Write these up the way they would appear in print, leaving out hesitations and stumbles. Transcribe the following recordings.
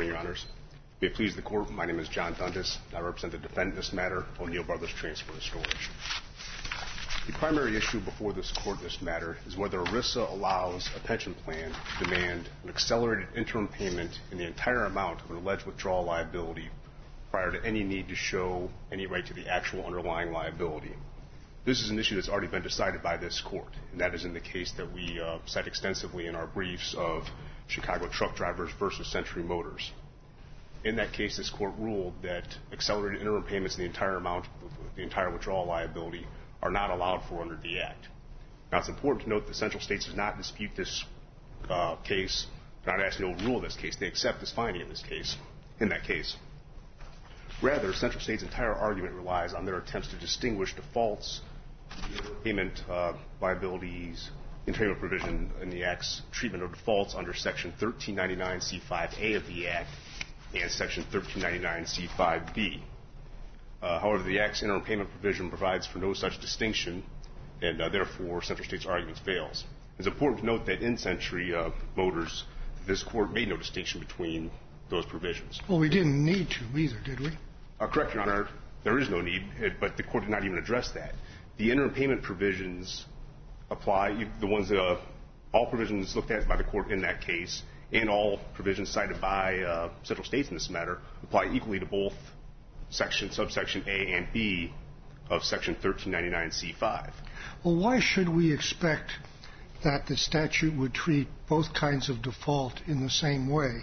morning, Your Honors. May it please the Court, my name is John Dundas. I represent the defendant in this matter, O'Neill Brothers Transfer and Storage. The primary issue before this Court in this matter is whether ERISA allows a pension plan to demand an accelerated interim payment in the entire amount of an alleged withdrawal liability prior to any need to show any right to the actual underlying liability. This is an issue that's already been decided by this Court, and that is in the case that we cite extensively in our briefs of Chicago Truck Drivers versus Century Motors. In that case, this Court ruled that accelerated interim payments in the entire amount of the entire withdrawal liability are not allowed for under the Act. Now, it's important to note that Central States does not dispute this case. They're not asking to overrule this case. They accept this finding in that case. Rather, Central States' entire argument relies on their attempts to distinguish defaults, payment liabilities, entertainment provision in the Act's treatment of defaults under Section 1399C5A of the Act and Section 1399C5B. However, the Act's interim payment provision provides for no such distinction, and therefore Central States' argument fails. It's important to note that in Century Motors, this Court made no distinction between those provisions. Well, we didn't need to either, did we? Correct, Your Honor. There is no need, but the Court did not even address that. The interim payment provisions apply, the ones that all provisions looked at by the Court in that case, and all provisions cited by Central States in this matter, apply equally to both subsection A and B of Section 1399C5. Well, why should we expect that the statute would treat both kinds of default in the same way?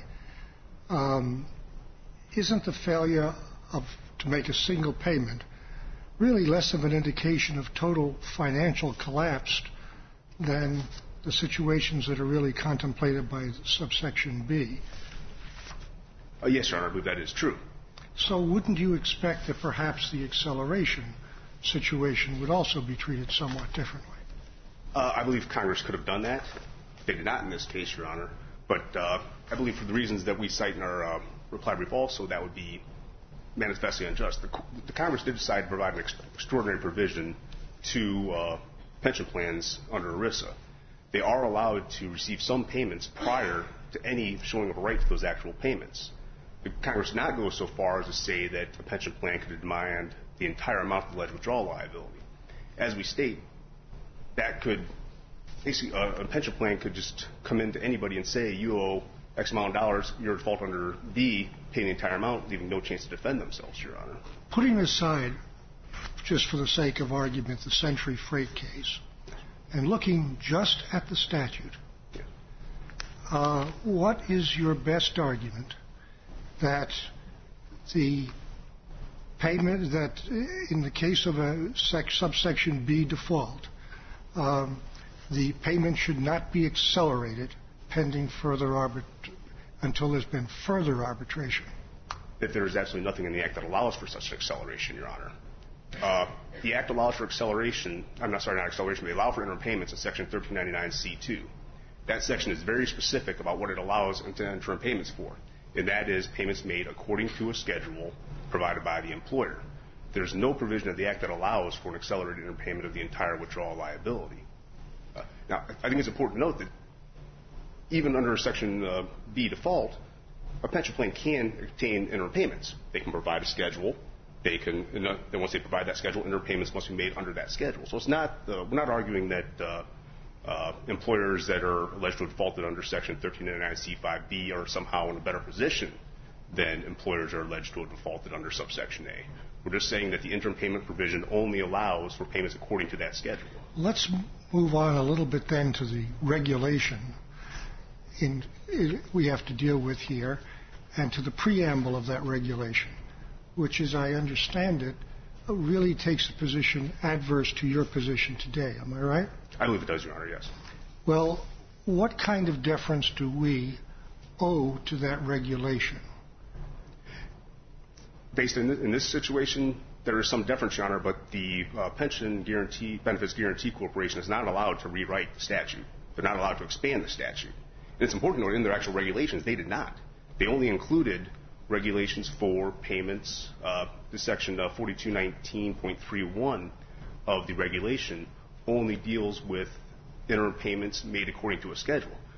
Isn't the failure to make a single payment really less of an indication of total financial collapse than the situations that are really contemplated by subsection B? Yes, Your Honor, I believe that is true. So wouldn't you expect that perhaps the acceleration situation would also be treated somewhat differently? I believe Congress could have done that. They did not in this case, Your Honor. But I believe for the reasons that we cite in our reply brief also, that would be manifestly unjust. The Congress did decide to provide an extraordinary provision to pension plans under ERISA. They are allowed to receive some payments prior to any showing of a right to those actual payments. The Congress did not go so far as to say that a pension plan could demand the entire amount of alleged withdrawal liability. As we state, that could basically a pension plan could just come into anybody and say, you owe X amount of dollars, you're at fault under B, pay the entire amount, leaving no chance to defend themselves, Your Honor. Putting aside, just for the sake of argument, the Century Freight case, and looking just at the statute, what is your best argument that the payment, that in the case of a subsection B default, the payment should not be accelerated pending further until there's been further arbitration? That there is absolutely nothing in the Act that allows for such an acceleration, Your Honor. The Act allows for acceleration. I'm not sorry, not acceleration, but they allow for interim payments in Section 1399C2. That section is very specific about what it allows interim payments for, and that is payments made according to a schedule provided by the employer. There's no provision of the Act that allows for an accelerated interim payment of the entire withdrawal liability. Now, I think it's important to note that even under Section B default, a pension plan can obtain interim payments. They can provide a schedule. They can, and once they provide that schedule, interim payments must be made under that schedule. So it's not, we're not arguing that employers that are alleged to have defaulted under Section 1399C5B are somehow in a better position than employers are alleged to have defaulted under subsection A. We're just saying that the interim payment provision only allows for payments according to that schedule. Let's move on a little bit then to the regulation we have to deal with here, and to the preamble of that regulation, which, as I understand it, really takes a position adverse to your position today. Am I right? I believe it does, Your Honor, yes. Well, what kind of deference do we owe to that regulation? Based in this situation, there is some deference, Your Honor, but the Pension Benefits Guarantee Corporation is not allowed to rewrite the statute. They're not allowed to expand the statute. And it's important to note in their actual regulations, they did not. They only included regulations for payments. The Section 4219.31 of the regulation only deals with interim payments made according to a schedule.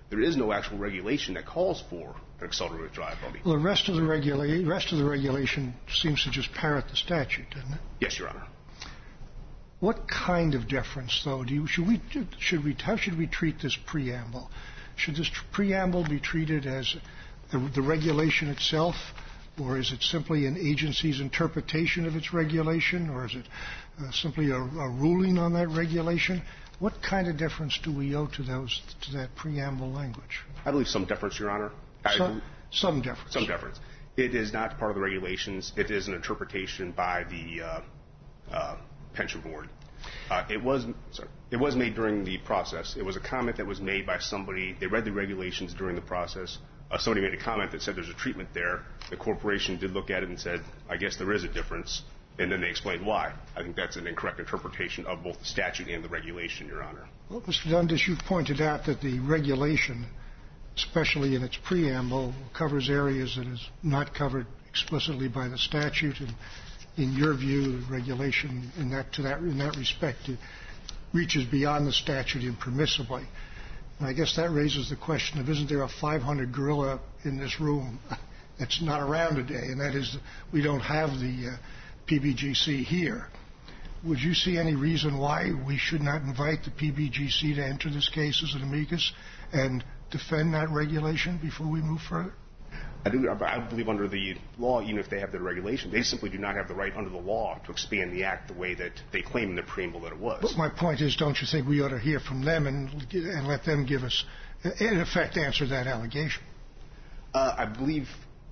there is no actual regulation that calls for an accelerated withdrawability. Well, the rest of the regulation seems to just parrot the statute, doesn't it? Yes, Your Honor. What kind of deference, though, how should we treat this preamble? Should this preamble be treated as the regulation itself, or is it simply an agency's interpretation of its regulation, or is it simply a ruling on that regulation? What kind of deference do we owe to that preamble language? I believe some deference, Your Honor. Some deference. Some deference. It is not part of the regulations. It is an interpretation by the pension board. It was made during the process. It was a comment that was made by somebody. They read the regulations during the process. Somebody made a comment that said there's a treatment there. The corporation did look at it and said, I guess there is a difference, and then they explained why. I think that's an incorrect interpretation of both the statute and the regulation, Your Honor. Well, Mr. Dundas, you've pointed out that the regulation, especially in its preamble, covers areas that is not covered explicitly by the statute, and in your view, the regulation in that respect reaches beyond the statute impermissibly. And I guess that raises the question of, isn't there a 500 gorilla in this room that's not around today, and that is we don't have the PBGC here. Would you see any reason why we should not invite the PBGC to enter this case as an amicus and defend that regulation before we move further? I believe under the law, even if they have the regulation, they simply do not have the right under the law to expand the act the way that they claim in the preamble that it was. But my point is, don't you think we ought to hear from them and let them give us, in effect, answer that allegation? I believe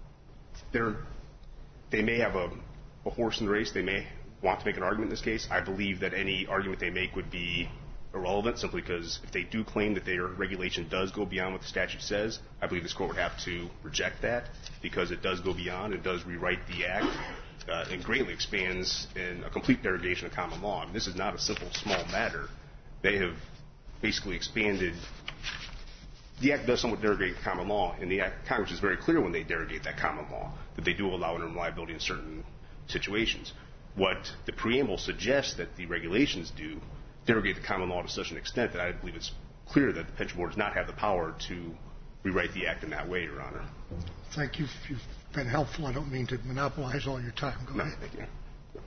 they may have a horse in the race. They may want to make an argument in this case. I believe that any argument they make would be irrelevant, simply because if they do claim that their regulation does go beyond what the statute says, I believe this court would have to reject that, because it does go beyond, it does rewrite the act, and greatly expands in a complete derogation of common law. I mean, this is not a simple, small matter. They have basically expanded. The act does somewhat derogate common law, and the Congress is very clear when they derogate that common law, that they do allow interim liability in certain situations. What the preamble suggests that the regulations do derogate the common law to such an extent that I believe it's clear that the pension board does not have the power to rewrite the act in that way, Your Honor. Thank you. You've been helpful. I don't mean to monopolize all your time. Go ahead. Thank you.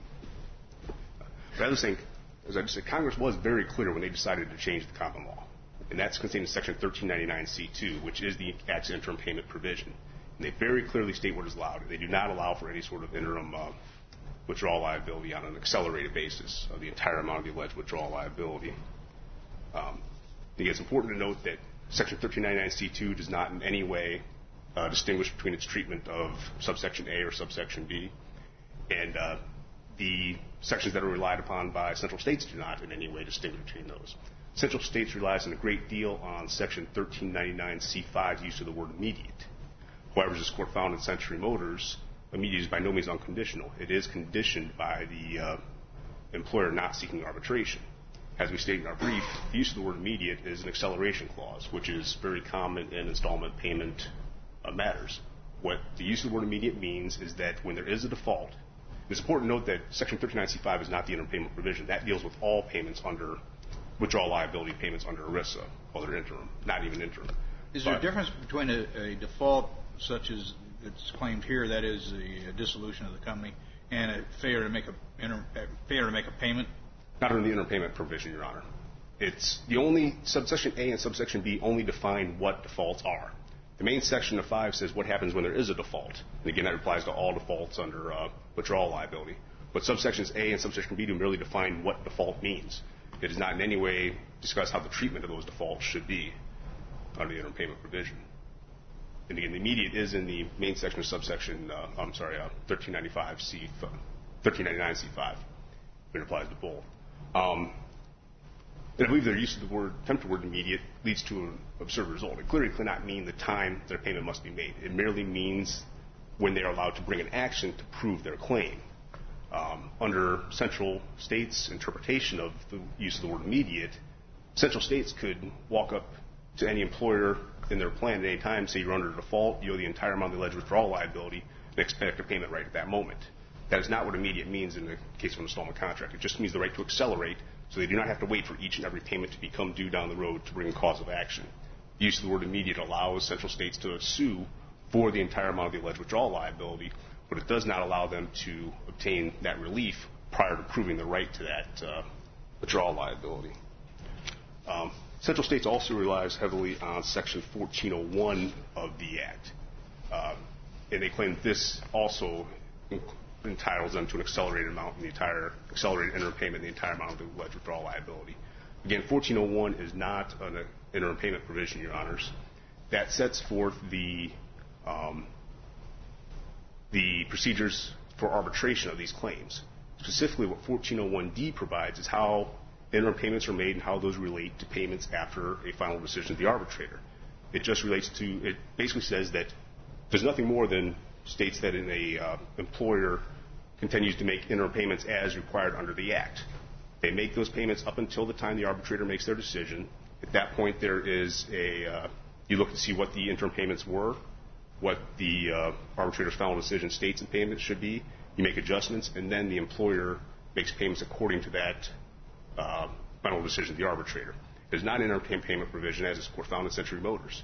But I just think, as I just said, Congress was very clear when they decided to change the common law. And that's contained in Section 1399C2, which is the Act's interim payment provision. And they very clearly state what is allowed. They do not allow for any sort of interim withdrawal liability on an accelerated basis of the entire amount of the alleged withdrawal liability. I think it's important to note that Section 1399C2 does not in any way distinguish between its treatment of subsection A or subsection B. And the sections that are relied upon by central states do not in any way distinguish between those. Central states relies in a great deal on Section 1399C5's use of the word immediate. However, as this court found in Century Motors, immediate is by no means unconditional. It is conditioned by the employer not seeking arbitration. As we stated in our brief, the use of the word immediate is an acceleration clause, which is very common in installment payment matters. What the use of the word immediate means is that when there is a default, it's important to note that Section 1399C5 is not the interim payment provision. That deals with all payments under withdrawal liability payments under ERISA, while they're interim, not even interim. Is there a difference between a default such as it's claimed here, that is the dissolution of the company, and a failure to make a payment? Not under the interim payment provision, Your Honor. It's the only subsection A and subsection B only define what defaults are. The main section of 5 says what happens when there is a default. And again, that applies to all defaults under withdrawal liability. But subsections A and subsection B do merely define what default means. It does not in any way discuss how the treatment of those defaults should be under the interim payment provision. And again, the immediate is in the main section of subsection, 1399C5. It applies to both. And I believe their use of the word, attempted word immediate, leads to an absurd result. It clearly cannot mean the time that a payment must be made. It merely means when they are allowed to bring an action to prove their claim. Under central states' interpretation of the use of the word immediate, central states could walk up to any employer in their plan at any time, say you're under default, you owe the entire amount of the alleged withdrawal liability, and expect a payment right at that moment. That is not what immediate means in the case of an installment contract. It just means the right to accelerate, so they do not have to wait for each and every payment to become due down the road to bring a cause of action. The use of the word immediate allows Central States to sue for the entire amount of the alleged withdrawal liability, but it does not allow them to obtain that relief prior to proving the right to that withdrawal liability. Central States also relies heavily on Section 1401 of the Act, and they claim this also entitles them to an accelerated amount in the entire accelerated interim payment in the entire amount of the alleged withdrawal liability. Again, 1401 is not an interim payment provision, Your Honors. That sets forth the procedures for arbitration of these claims. Specifically, what 1401D provides is how interim payments are made and how those relate to payments after a final decision of the arbitrator. It just relates to, it basically says that there's nothing more than states that an employer continues to make interim payments as required under the Act. They make those payments up until the time the arbitrator makes their decision. At that point, there is you look to see what the interim payments were, what the arbitrator's final decision states the payments should be. You make adjustments, and then the employer makes payments according to that final decision of the arbitrator. It is not an interim payment provision, as is found in Century Motors.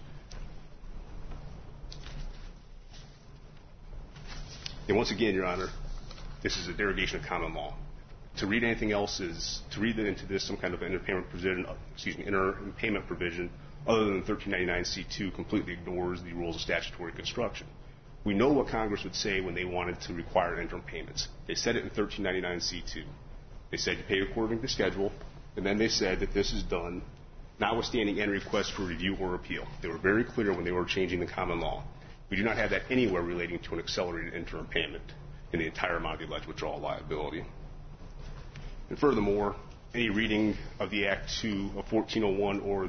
And once again, Your Honor, this is a derogation of common law. To read anything else is to read into this some kind of interim payment provision other than 1399C2 completely ignores the rules of statutory construction. We know what Congress would say when they wanted to require interim payments. They said it in 1399C2. They said you pay according to schedule, and then they said that this is done notwithstanding any request for review or appeal. They were very clear when they were changing the common law. We do not have that anywhere relating to an accelerated interim payment in the entire amount of the alleged withdrawal liability. And furthermore, any reading of the Act to 1401 or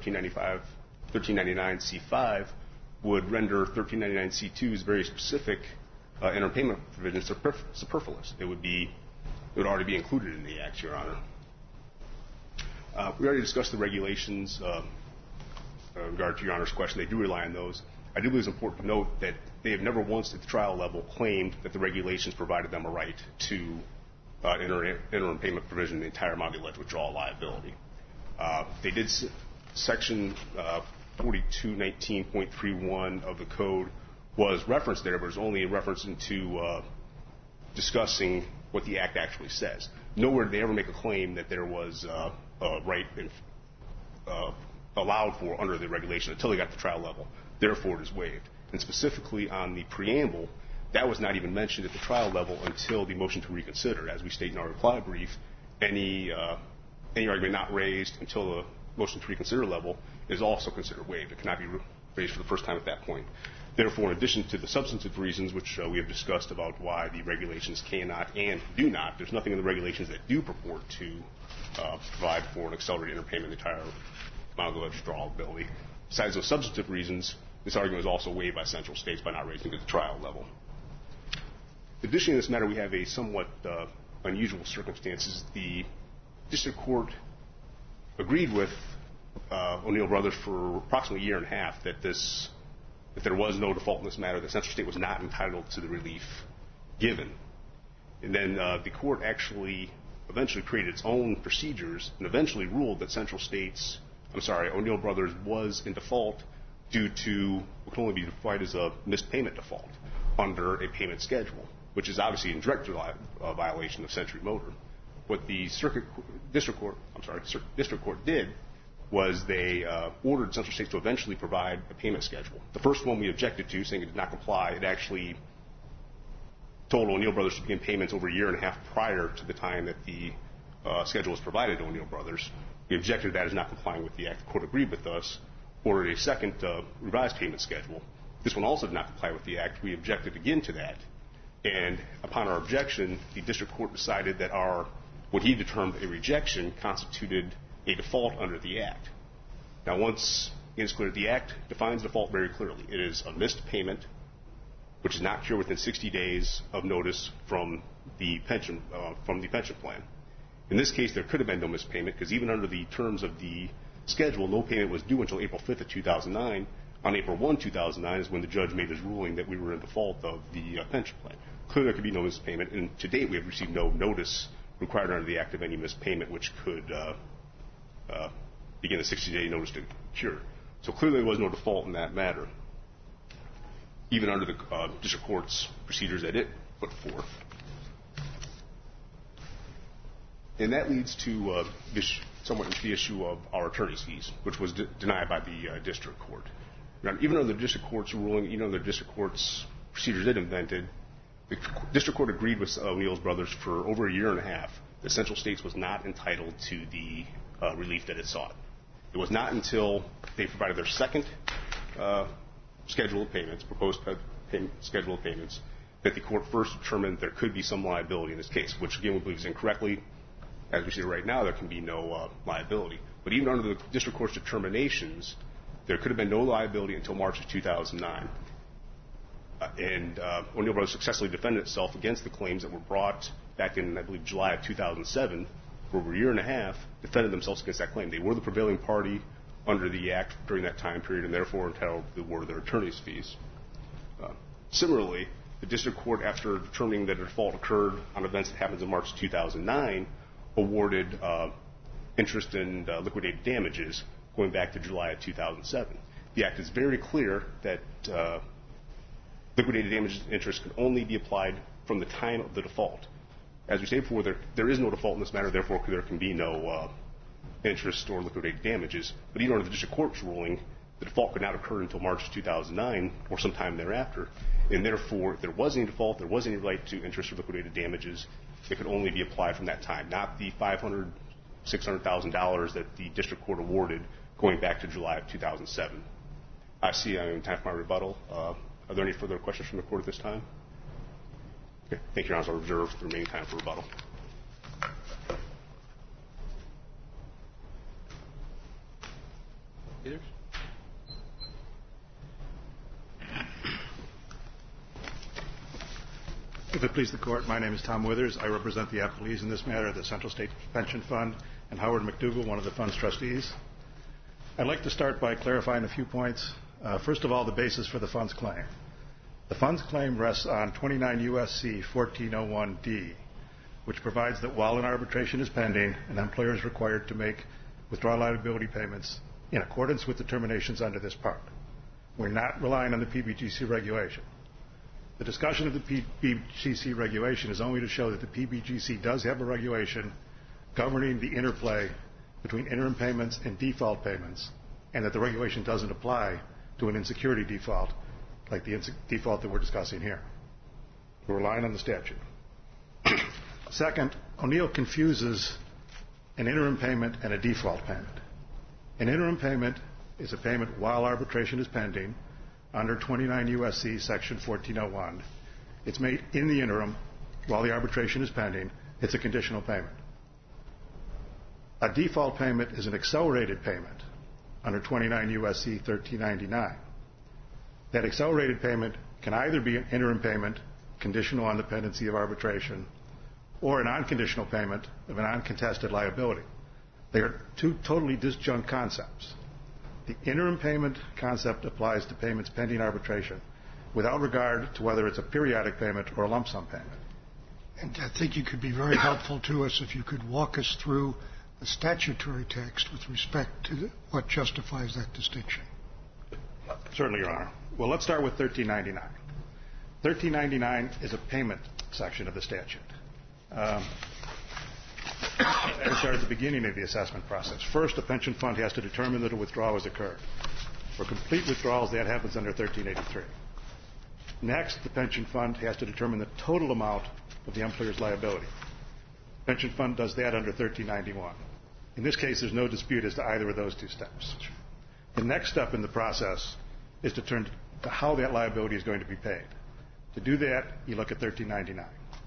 1399C5 would render 1399C2's very specific interim payment provisions superfluous. It would already be included in the Act, Your Honor. We already discussed the regulations in regard to Your Honor's question. They do rely on those. I do believe it's important to note that they have never once at the trial level claimed that the regulations provided them a right to interim payment provision in the entire amount of the alleged withdrawal liability. They did Section 4219.31 of the Code was referenced there, but it was only a reference into discussing what the Act actually says. Nowhere did they ever make a claim that there was a right allowed for under the regulation until they got to the trial level. Therefore, it is waived. And specifically on the preamble, that was not even mentioned at the trial level until the motion to reconsider. As we state in our reply brief, any argument not raised until the motion to reconsider level is also considered waived. It cannot be raised for the first time at that point. Therefore, in addition to the substantive reasons which we have discussed about why the regulations cannot and do not, there's nothing in the regulations that do purport to provide for an accelerated interpayment in the entire amount of the alleged withdrawal liability. Besides those substantive reasons, this argument is also waived by Central States by not raising it at the trial level. Additionally, in this matter, we have a somewhat unusual circumstances. The district court agreed with O'Neill Brothers for approximately a year and a half that there was no default in this matter, that Central State was not entitled to the relief given. And then the court actually eventually created its own procedures and eventually ruled that O'Neill Brothers was in default due to what can only be defined as a missed payment default under a payment schedule, which is obviously in direct violation of Century Motor. What the district court did was they ordered Central States to eventually provide a payment schedule. The first one we objected to, saying it did not comply. It actually told O'Neill Brothers to begin payments over a year and a half prior to the time that the schedule was provided to O'Neill Brothers. We objected to that as not complying with the Act. The court agreed with us, ordered a second revised payment schedule. This one also did not comply with the Act. We objected again to that. And upon our objection, the district court decided that what he determined a rejection constituted a default under the Act. Now, once it is clear, the Act defines default very clearly. It is a missed payment, which is not cured within 60 days of notice from the pension plan. In this case, there could have been no missed payment because even under the terms of the schedule, no payment was due until April 5th of 2009. On April 1, 2009 is when the judge made his ruling that we were in default of the pension plan. Clearly, there could be no missed payment, and to date, we have received no notice required under the Act of any missed payment, which could begin a 60-day notice to cure. So clearly there was no default in that matter, even under the district court's procedures that it put forth. And that leads to somewhat into the issue of our attorney's fees, which was denied by the district court. Now, even though the district court's ruling, even though the district court's procedures it invented, the district court agreed with O'Neill's brothers for over a year and a half that Central States was not entitled to the relief that it sought. It was not until they provided their second schedule of payments, proposed schedule of payments, that the court first determined there could be some liability in this case, which again we believe is incorrectly. As we see right now, there can be no liability. But even under the district court's determinations, there could have been no liability until March of 2009. And O'Neill Brothers successfully defended itself against the claims that were brought back in, I believe, July of 2007. For over a year and a half, defended themselves against that claim. They were the prevailing party under the Act during that time period and therefore entitled to the award of their attorney's fees. Similarly, the district court, after determining that a default occurred on events that happened in March 2009, awarded interest and liquidated damages going back to July of 2007. The Act is very clear that liquidated damages interest can only be applied from the time of the default. As we stated before, there is no default in this matter, therefore there can be no interest or liquidated damages. But even under the district court's ruling, the default could not occur until March 2009 or sometime thereafter. And therefore, if there was any default, there was any right to interest or liquidated damages, it could only be applied from that time, not the $500,000, $600,000 that the district court awarded going back to July of 2007. I see I'm in time for my rebuttal. Are there any further questions from the court at this time? Okay. Thank you, Your Honor. I'll reserve the remaining time for rebuttal. Peters? If it please the Court, my name is Tom Withers. I represent the appellees in this matter, the Central State Pension Fund, and Howard McDougall, one of the fund's trustees. I'd like to start by clarifying a few points. First of all, the basis for the fund's claim. The fund's claim rests on 29 U.S.C. 1401D, which provides that while an arbitration is pending, an employer is required to make withdrawal liability payments in accordance with determinations under this part. We're not relying on the PBGC regulation. The discussion of the PBGC regulation is only to show that the PBGC does have a regulation governing the interplay between interim payments and default payments, and that the regulation doesn't apply to an insecurity default like the default that we're discussing here. We're relying on the statute. Second, O'Neill confuses an interim payment and a default payment. An interim payment is a payment while arbitration is pending under 29 U.S.C. Section 1401. It's made in the interim while the arbitration is pending. It's a conditional payment. A default payment is an accelerated payment under 29 U.S.C. 1399. That accelerated payment can either be an interim payment conditional on the pendency of arbitration or an unconditional payment of an uncontested liability. They are two totally disjunct concepts. The interim payment concept applies to payments pending arbitration without regard to whether it's a periodic payment or a lump sum payment. And I think you could be very helpful to us if you could walk us through the statutory text with respect to what justifies that distinction. Certainly, Your Honor. Well, let's start with 1399. 1399 is a payment section of the statute. That starts at the beginning of the assessment process. First, a pension fund has to determine that a withdrawal has occurred. For complete withdrawals, that happens under 1383. Next, the pension fund has to determine the total amount of the employer's liability. The pension fund does that under 1391. In this case, there's no dispute as to either of those two steps. The next step in the process is to turn to how that liability is going to be paid. To do that, you look at 1399.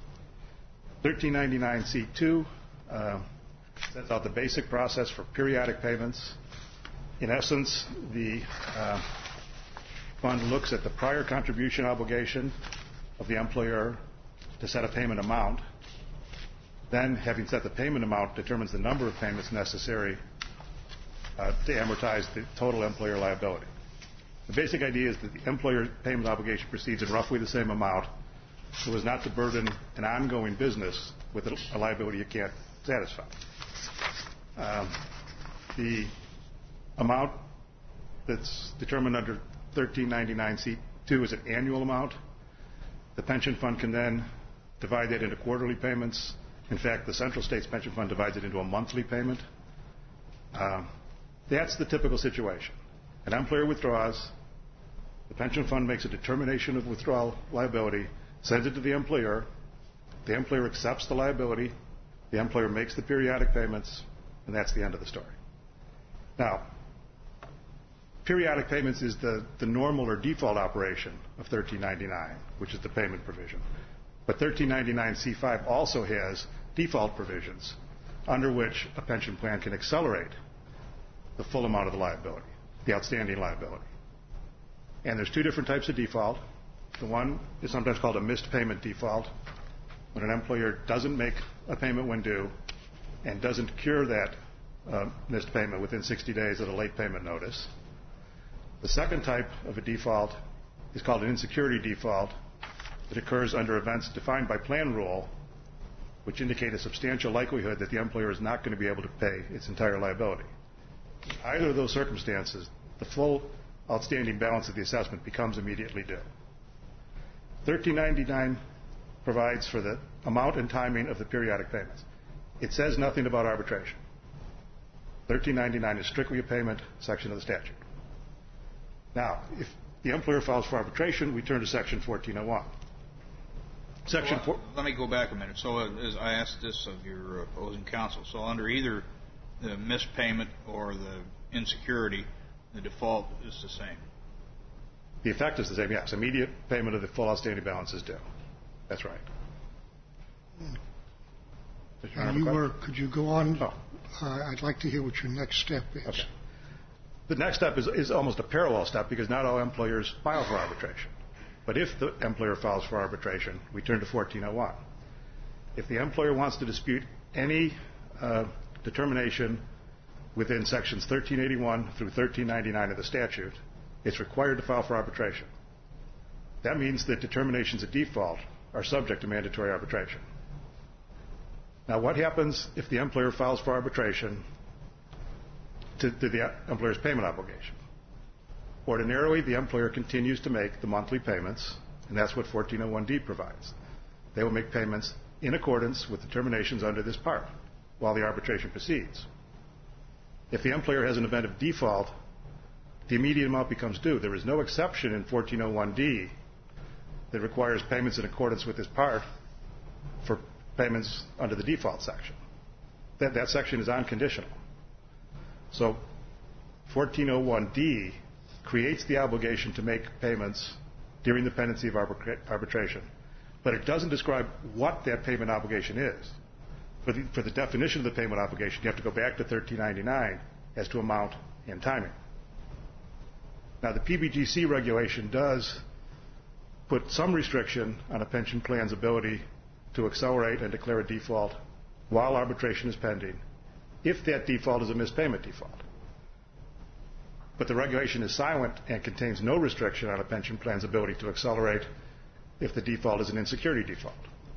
1399C2 sets out the basic process for periodic payments. In essence, the fund looks at the prior contribution obligation of the employer to set a payment amount. Then, having set the payment amount, determines the number of payments necessary to amortize the total employer liability. The basic idea is that the employer payment obligation proceeds in roughly the same amount so as not to burden an ongoing business with a liability you can't satisfy. The amount that's determined under 1399C2 is an annual amount. The pension fund can then divide that into quarterly payments. In fact, the Central States Pension Fund divides it into a monthly payment. That's the typical situation. An employer withdraws. The pension fund makes a determination of withdrawal liability, sends it to the employer. The employer accepts the liability. The employer makes the periodic payments, and that's the end of the story. Now, periodic payments is the normal or default operation of 1399, which is the payment provision. But 1399C5 also has default provisions under which a pension plan can accelerate the full amount of the liability, the outstanding liability. And there's two different types of default. The one is sometimes called a missed payment default, when an employer doesn't make a payment when due and doesn't cure that missed payment within 60 days of a late payment notice. The second type of a default is called an insecurity default. It occurs under events defined by plan rule, which indicate a substantial likelihood that the employer is not going to be able to pay its entire liability. In either of those circumstances, the full outstanding balance of the assessment becomes immediately due. 1399 provides for the amount and timing of the periodic payments. It says nothing about arbitration. 1399 is strictly a payment section of the statute. Now, if the employer files for arbitration, we turn to Section 1401. Let me go back a minute. So as I asked this of your opposing counsel, so under either the missed payment or the insecurity, the default is the same? The effect is the same, yes. Immediate payment of the full outstanding balance is due. That's right. Could you go on? Oh. I'd like to hear what your next step is. Okay. The next step is almost a parallel step because not all employers file for arbitration. But if the employer files for arbitration, we turn to 1401. If the employer wants to dispute any determination within sections 1381 through 1399 of the statute, it's required to file for arbitration. That means that determinations of default are subject to mandatory arbitration. Now, what happens if the employer files for arbitration to the employer's payment obligation? Ordinarily, the employer continues to make the monthly payments, and that's what 1401D provides. They will make payments in accordance with determinations under this part while the arbitration proceeds. If the employer has an event of default, the immediate amount becomes due. There is no exception in 1401D that requires payments in accordance with this part for payments under the default section. That section is unconditional. So 1401D creates the obligation to make payments during the pendency of arbitration, but it doesn't describe what that payment obligation is. For the definition of the payment obligation, you have to go back to 1399 as to amount and timing. Now, the PBGC regulation does put some restriction on a pension plan's ability to accelerate and declare a default while arbitration is pending if that default is a missed payment default. But the regulation is silent and contains no restriction on a pension plan's ability to accelerate if the default is an insecurity default.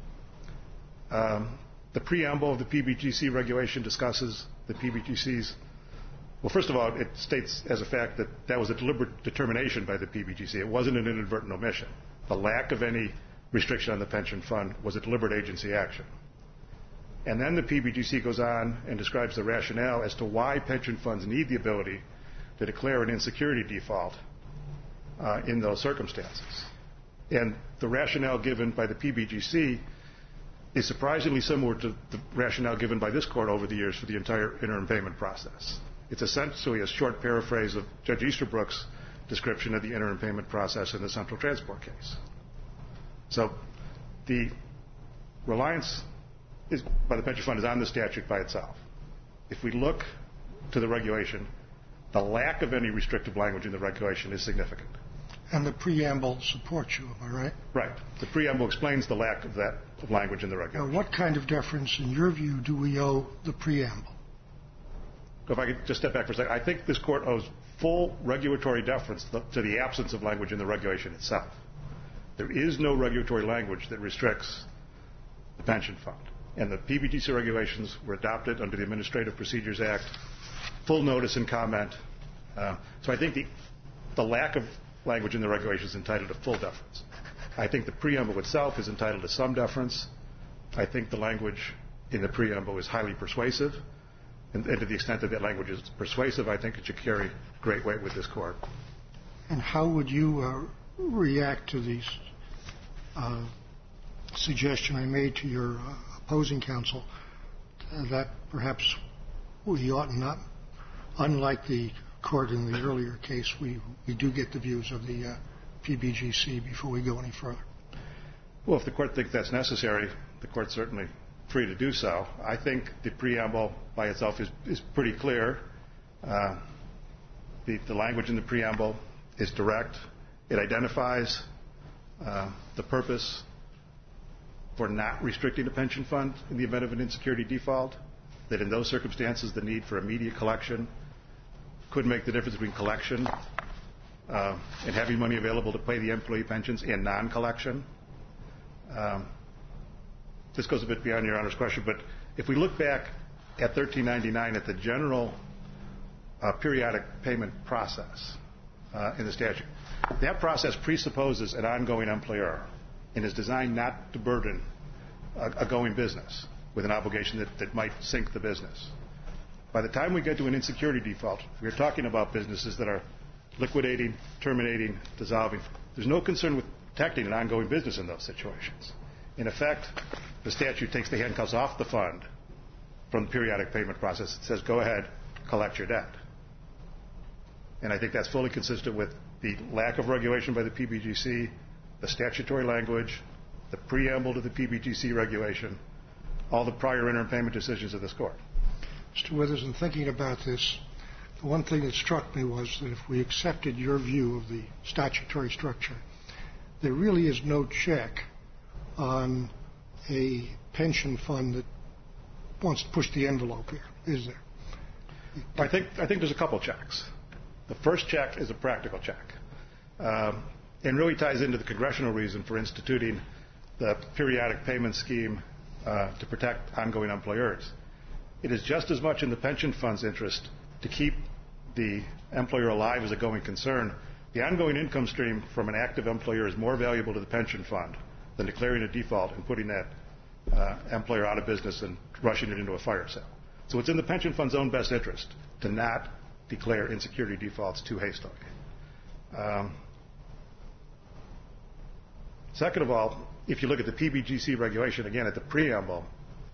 The preamble of the PBGC regulation discusses the PBGC's. Well, first of all, it states as a fact that that was a deliberate determination by the PBGC. It wasn't an inadvertent omission. The lack of any restriction on the pension fund was a deliberate agency action. And then the PBGC goes on and describes the rationale as to why pension funds need the ability to declare an insecurity default in those circumstances. And the rationale given by the PBGC is surprisingly similar to the rationale given by this Court over the years for the entire interim payment process. It's essentially a short paraphrase of Judge Easterbrook's description of the interim payment process in the Central Transport case. So the reliance by the pension fund is on the statute by itself. If we look to the regulation, the lack of any restrictive language in the regulation is significant. And the preamble supports you, am I right? Right. The preamble explains the lack of that language in the regulation. Now, what kind of deference, in your view, do we owe the preamble? If I could just step back for a second, I think this Court owes full regulatory deference to the absence of language in the regulation itself. There is no regulatory language that restricts the pension fund. And the PBGC regulations were adopted under the Administrative Procedures Act, full notice and comment, So I think the lack of language in the regulation is entitled to full deference. I think the preamble itself is entitled to some deference. I think the language in the preamble is highly persuasive. And to the extent that that language is persuasive, I think it should carry great weight with this Court. And how would you react to the suggestion I made to your opposing counsel that perhaps we ought not, unlike the Court in the earlier case, we do get the views of the PBGC before we go any further? Well, if the Court thinks that's necessary, the Court's certainly free to do so. I think the preamble by itself is pretty clear. The language in the preamble is direct. It identifies the purpose for not restricting a pension fund in the event of an insecurity default, that in those circumstances the need for immediate collection could make the difference between collection and having money available to pay the employee pensions and non-collection. This goes a bit beyond Your Honor's question, but if we look back at 1399 at the general periodic payment process in the statute, that process presupposes an ongoing employer and is designed not to burden a going business with an obligation that might sink the business. By the time we get to an insecurity default, we're talking about businesses that are liquidating, terminating, dissolving. There's no concern with protecting an ongoing business in those situations. In effect, the statute takes the handcuffs off the fund from the periodic payment process. It says, go ahead, collect your debt. And I think that's fully consistent with the lack of regulation by the PBGC, the statutory language, the preamble to the PBGC regulation, all the prior interim payment decisions of this Court. Mr. Withers, in thinking about this, the one thing that struck me was that if we accepted your view of the statutory structure, there really is no check on a pension fund that wants to push the envelope here, is there? I think there's a couple checks. The first check is a practical check, and really ties into the congressional reason for instituting the periodic payment scheme to protect ongoing employers. It is just as much in the pension fund's interest to keep the employer alive as a going concern. The ongoing income stream from an active employer is more valuable to the pension fund than declaring a default and putting that employer out of business and rushing it into a fire sale. So it's in the pension fund's own best interest to not declare insecurity defaults too hastily. Second of all, if you look at the PBGC regulation, again, at the preamble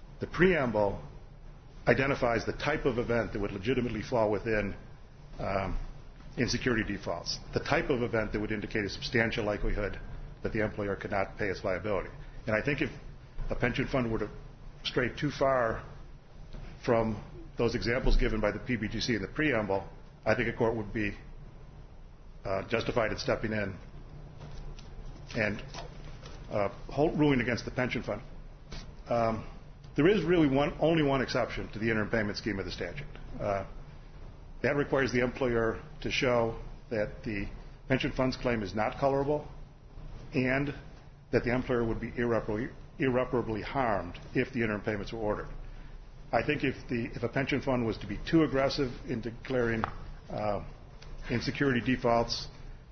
identifies the type of event that would legitimately fall within insecurity defaults, the type of event that would indicate a substantial likelihood that the employer could not pay its liability. And I think if a pension fund were to stray too far from those examples given by the PBGC in the preamble, I think a court would be justified in stepping in and ruling against the pension fund. There is really only one exception to the interim payment scheme of the statute. That requires the employer to show that the pension fund's claim is not colorable and that the employer would be irreparably harmed if the interim payments were ordered. I think if a pension fund was to be too aggressive in declaring insecurity defaults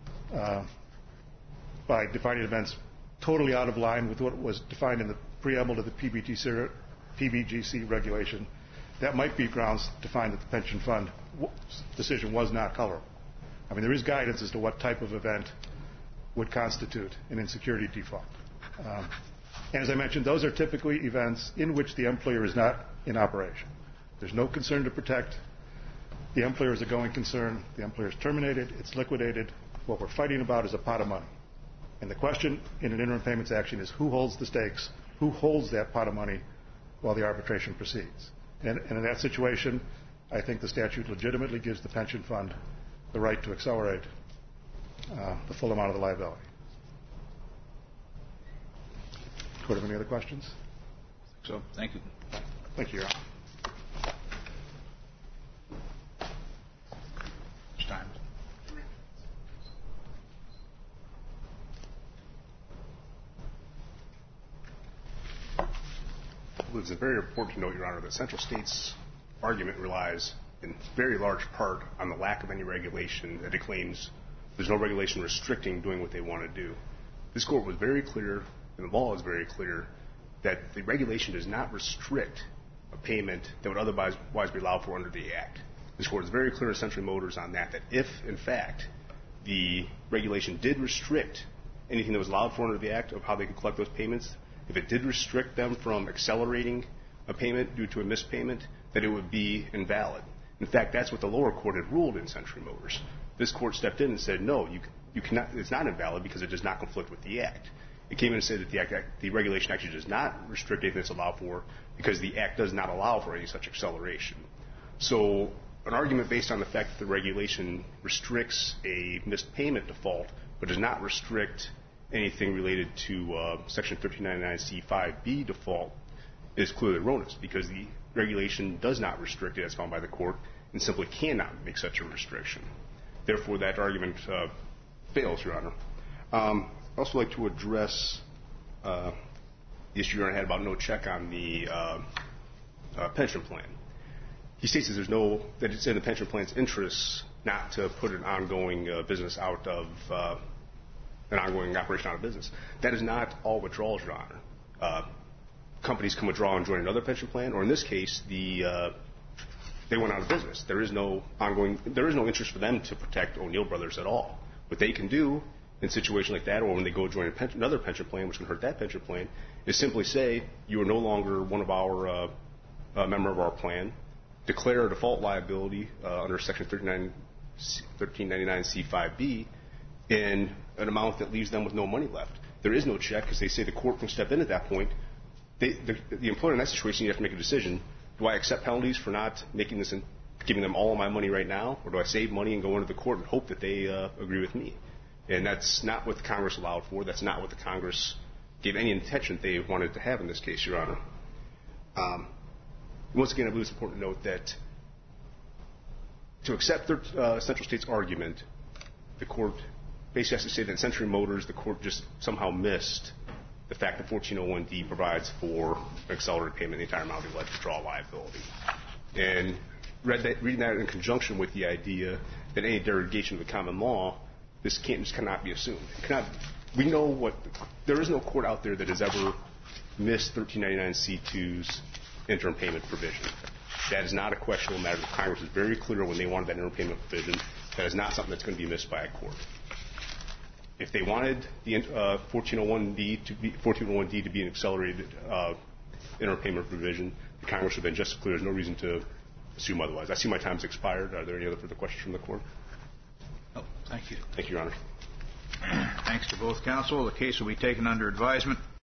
by defining events totally out of line with what was defined in the preamble to the PBGC regulation, that might be grounds to find that the pension fund decision was not colorable. I mean, there is guidance as to what type of event would constitute an insecurity default. And as I mentioned, those are typically events in which the employer is not in operation. There's no concern to protect the employer as a going concern. The employer is terminated. It's liquidated. What we're fighting about is a pot of money. And the question in an interim payments action is who holds the stakes, who holds that pot of money while the arbitration proceeds. And in that situation, I think the statute legitimately gives the pension fund the right to accelerate the full amount of the liability. Court, have any other questions? So, thank you. Thank you, Your Honor. It's time. It's very important to note, Your Honor, that Central State's argument relies in very large part on the lack of any regulation that it claims there's no regulation restricting doing what they want to do. This court was very clear, and the law is very clear, that the regulation does not restrict a payment that would otherwise be allowed for under the Act. This court is very clear in Century Motors on that if, in fact, the regulation did restrict anything that was allowed for under the Act of how they could collect those payments, if it did restrict them from accelerating a payment due to a missed payment, that it would be invalid. In fact, that's what the lower court had ruled in Century Motors. This court stepped in and said, no, you cannot, it's not invalid because it does not conflict with the Act. It came in and said that the regulation actually does not restrict anything that's allowed for because the Act does not allow for any such acceleration. So an argument based on the fact that the regulation restricts a missed payment default but does not restrict anything related to Section 1399C5B default is clearly erroneous because the regulation does not restrict it as found by the court and simply cannot make such a restriction. Therefore, that argument fails, Your Honor. I'd also like to address the issue Your Honor had about no check on the pension plan. He states that it's in the pension plan's interests not to put an ongoing business out of an ongoing operation out of business. That is not all withdrawals, Your Honor. Companies can withdraw and join another pension plan, or in this case, they went out of business. There is no interest for them to protect O'Neill Brothers at all. What they can do in a situation like that, or when they go join another pension plan, which can hurt that pension plan, is simply say, you are no longer one of our member of our plan, declare a default liability under Section 1399C5B in an amount that leaves them with no money left. There is no check because they say the court can step in at that point. The employer in that situation, you have to make a decision. Do I accept penalties for not making this and giving them all of my money right now, or do I save money and go into the court and hope that they agree with me? And that's not what the Congress allowed for. That's not what the Congress gave any intention they wanted to have in this case, Your Honor. Once again, I believe it's important to note that to accept Central State's argument, the court basically has to say that in Century Motors, the court just somehow missed the fact that 1401D provides for an accelerated payment of the entire amount of the alleged withdrawal liability. And reading that in conjunction with the idea that any derogation of the common law, this cannot be assumed. There is no court out there that has ever missed 1399C2's interim payment provision. That is not a questionable matter. Congress is very clear when they wanted that interim payment provision. That is not something that's going to be missed by a court. If they wanted the 1401D to be an accelerated interim payment provision, the Congress would have been just as clear. There's no reason to assume otherwise. I see my time's expired. Are there any other further questions from the court? No, thank you. Thank you, Your Honor. Thanks to both counsel. The case will be taken under advisement.